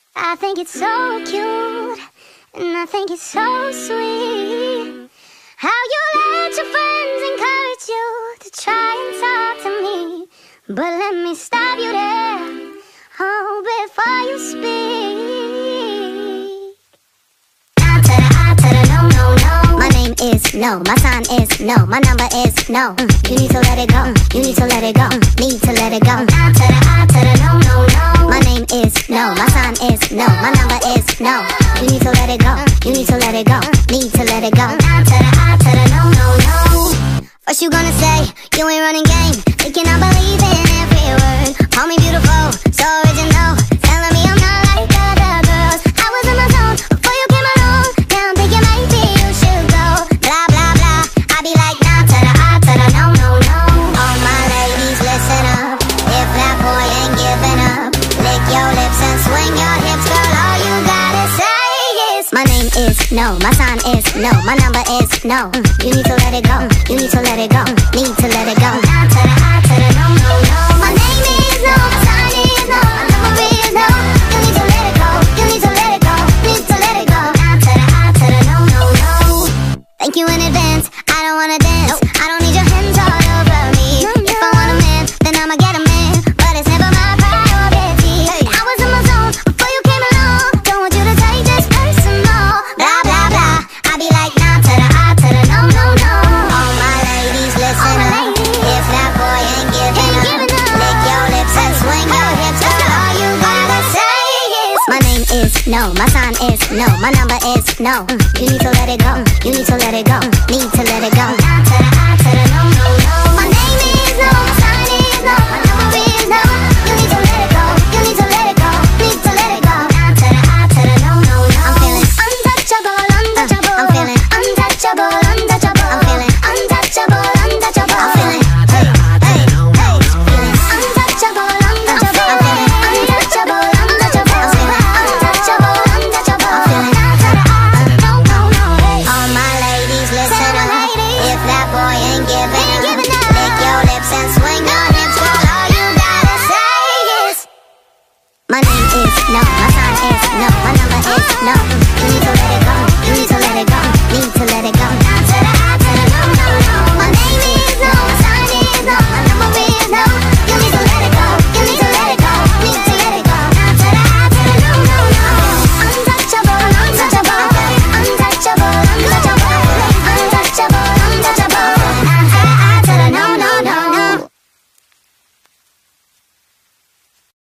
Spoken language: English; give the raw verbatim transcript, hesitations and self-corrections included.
I think it's so cute, and I think it's so sweet how you let your friends encourage you to try and talk to me. But let me stop you there, oh, before you speak. I to the I to the no, no, no. My name is no, my sign is no, my number is no. Mm, you need to let it go, you need to let it go, mm, need to let it go. I to the I to the no, no, no. My name is no, my sign is no, my number is no. You need to let it go, you need to let it go, need to let it go. I to the I to the no, no, no. First you gonna say you ain't running game, thinking I believe in every word. Call me beautiful, so original, telling me I'm not like other girls. I was in my zone before you came along. Now I'm thinking maybe you should go. Blah blah blah, I be like nah to the I to the no, no, no. All my ladies listen up, if that boy ain't giving up, lick your lips and swing your hips, girl. All you gotta say is my name is no, my sign is no, my number is no. Mm, you need to let it go, you need to let it go, need to let it go. I to the I to the no, no, no. My name is no, my sign is no, my number is no. You need to let it go, you need to let it go, need to let it go. I to the I to the no, no, no. Thank you in advance, I don't wanna dance, nope. I don't need your hands all over me. No, no. If I want a man, then I'ma get a man, but it's never my priority. Hey. I was in my zone before you came along, don't want you to take this personal. Blah blah blah, I be like nah to the I to the no, no, no. All my ladies listen my up, ladies. If that boy ain't giving, ain't up, giving up, lick your lips and swing hey. your hips, girl. All you gotta say is my name is no, my sign is no, my number is no. Mm, you need to let it go, mm, you need to let it go, mm, need to let it go. I to the I to the no, no, no.